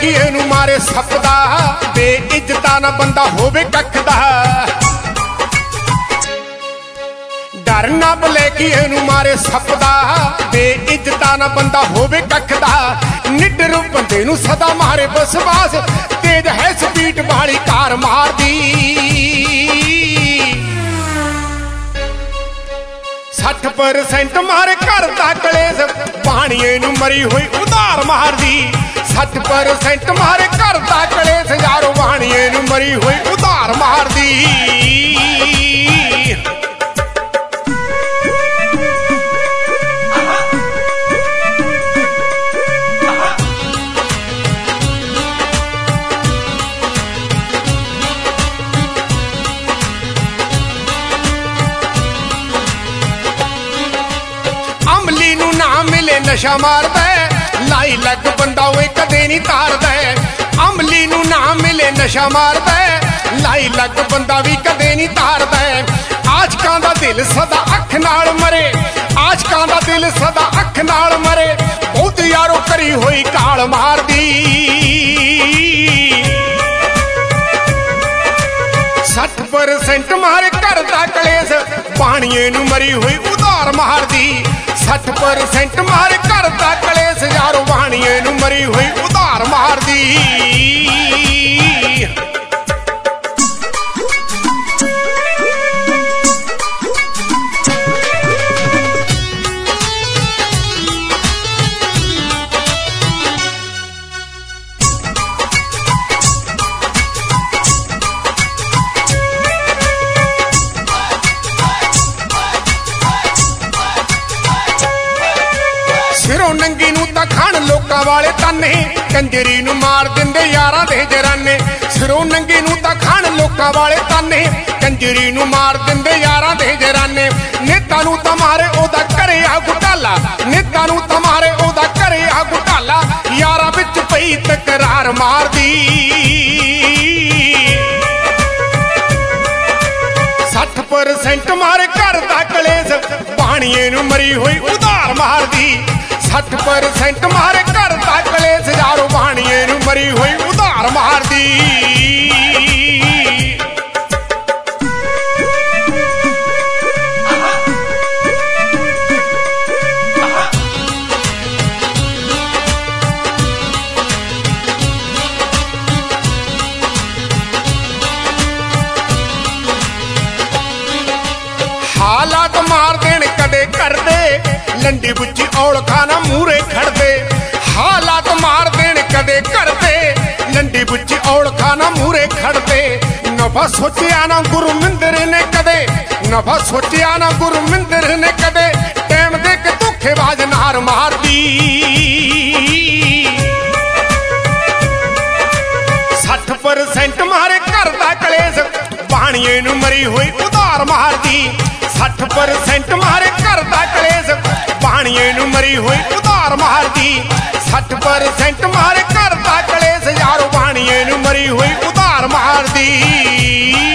ਬਲੇਕੀਏ ਨੂੰ ਮਾਰੇ ਸੱਪ ਦਾ, ਬੇਇੱਜ਼ਤਾ ਨਾ ਬੰਦਾ ਹੋਵੇ ਕੱਖ ਦਾ। ਡਰ ਨਾ ਬਲੇਕੀਏ ਨੂੰ ਮਾਰੇ ਸੱਪ ਦਾ, ਬੇਇੱਜ਼ਤਾ ਨਾ ਬੰਦਾ ਹੋਵੇ ਕੱਖ ਦਾ। ਨਿਡਰ ਬੰਦੇ ਨੂੰ ਸਦਾ ਮਾਰੇ ਵਿਸ਼ਵਾਸ, ਤੇਜ ਹੈ ਸਪੀਡ ਵਾਲੀ ਕਾਰ ਮਾਰਦੀ। 60% ਮਾਰੇ ਘਰ ਦਾ ਕਲੇਸ਼, ਬਾਣੀਏ ਨੂੰ ਮਰੀ ਹੋਈ ਉਧਾਰ ਮਾਰਦੀ। 60% ਮਾਰੇ ਘਰ ਦਾ ਕਲੇਸ਼, ਯਾਰੋ ਬਾਣੀਏ ਨੂੰ ਮਰੀ ਹੋਈ ਉਧਾਰ ਮਾਰਦੀ। ਅਮਲੀ ਨੂੰ ਨਾ ਮਿਲੇ ਨਸ਼ਾ ਮਾਰਦਾ, ਲਾਈ ਲੱਗ ਬੰਦਾ ਓਏ ਕਦੇ ਨਹੀਂ ਤਾਰਦਾ। ਅਮਲੀ ਨੂੰ ਨਾ ਮਿਲੇ ਨਸ਼ਾ ਮਾਰਦਾ, ਲਾਈ ਲੱਗ ਬੰਦਾ ਵੀ ਕਦੇ ਨਹੀਂ ਤਾਰਦਾ। ਆਸ਼ਕਾਂ ਦਾ ਦਿਲ ਸਦਾ ਅੱਖ ਨਾਲ ਮਰੇ, ਆਸ਼ਕਾਂ ਦਾ ਦਿਲ ਸਦਾ ਅੱਖ ਨਾਲ ਮਰੇ। ਬਹੁਤ ਯਾਰੋ ਕਰੀ ਹੋਈ ਕਾਲ ਮਾਰਦੀ। 60% ਮਾਰੇ ਘਰ ਦਾ ਕਲੇਸ਼, ਬਾਣੀਏ ਨੂੰ ਮਰੀ ਹੋਈ ਉਧਾਰ ਮਾਰਦੀ। 60% ਮਾਰੇ ਘਰ ਦਾ ਕਲੇਸ਼, ਯਾਰੋ ਬਾਣੀਏ ਨੂੰ ਮਰੀ ਹੋਈ ਉਧਾਰ ਮਾਰਦੀ। ਸਿਰੋਂ ਨੰਗੀ ਨੂੰ ਤਾਂ ਖਾਣ ਲੋਕਾਂ ਵਾਲੇ ਤਾਨੇ, ਕੰਜਰੀ ਨੂੰ ਮਾਰ ਦਿੰਦੇ ਯਾਰਾਂ ਦੇ ਜਰਾਨੇ। ਸਿਰੋਂ ਨੰਗੀ ਨੂੰ ਤਾਂ ਖਾਣ ਲੋਕਾਂ ਵਾਲੇ ਤਾਨੇ, ਕੰਜਰੀ ਨੂੰ ਮਾਰ ਦਿੰਦੇ ਯਾਰਾਂ ਦੇ ਜਰਾਨੇ। ਨੇਤਾ ਨੂੰ ਤਾਂ ਮਾਰੇ ਉਹਦਾ ਘਰੇ ਆ ਘੁਟਾਲਾ, ਨੇਤਾ ਨੂੰ ਤਾਂ ਮਾਰੇ ਉਹਦਾ ਘਰੇ ਆ ਘੁਟਾਲਾ। ਯਾਰਾਂ ਵਿੱਚ ਪਈ ਤਕਰਾਰ ਮਾਰਦੀ। 60% ਮਾਰੇ ਘਰ ਦਾ ਕਲੇਸ਼, ਬਾਣੀਏ ਨੂੰ ਮਰੀ ਹੋਈ ਉਧਾਰ ਮਾਰਦੀ। 60% ਮਾਰੇ ਘਰ ਦਾ ਕਲੇਸ਼, ਯਾਰੋ ਬਾਣੀਏ ਨੂੰ ਮਰੀ ਹੋਈ ਉਧਾਰ ਮਾਰਦੀ। ਹਾਲਾਤ ਮਾਰ ਦੇਣ ਕਦੇ ਕਰਦੇ, ਲੰਡੀ ਬੁੱਚੀ ਔਲਖਾਂ ਨਾ ਮੂਰੇ ਖੜਦੇ। ਹਾਲਾਤ ਮਾਰ ਦੇਣ ਕਦੇ ਕਰਦੇ, ਲੰਡੀ ਬੁੱਚੀ ਔਲਖਾਂ ਨਾ ਮੂਰੇ ਖੜਦੇ। ਨਫਾ ਸੋਚਿਆ ਨਾ ਗੁਰਮਿੰਦਰ ਨੇ ਕਦੇ, ਨਫਾ ਸੋਚਿਆ ਨਾ ਗੁਰਮਿੰਦਰ ਨੇ ਕਦੇ। ਟਾਈਮ ਦੇ ਕੇ ਧੋਖੇਬਾਜ਼ ਨਾਰ ਮਾਰਦੀ। 60% ਮਾਰੇ ਘਰ ਦਾ ਕਲੇਸ਼, ਬਾਣੀਏ ਨੂੰ ਮਰੀ ਹੋਈ ਉਧਾਰ ਮਾਰਦੀ। 60% ਮਾਰੇ ਘਰ ਦਾ ਕਲੇਸ਼, ਬਾਣੀਏ ਨੂੰ ਮਰੀ ਹੋਈ ਉਧਾਰ ਮਾਰਦੀ। 60% ਮਾਰੇ ਘਰ ਦਾ ਕਲੇਸ਼, ਯਾਰੋ ਬਾਣੀਏ ਨੂੰ ਮਰੀ ਹੋਈ ਉਧਾਰ ਮਾਰਦੀ।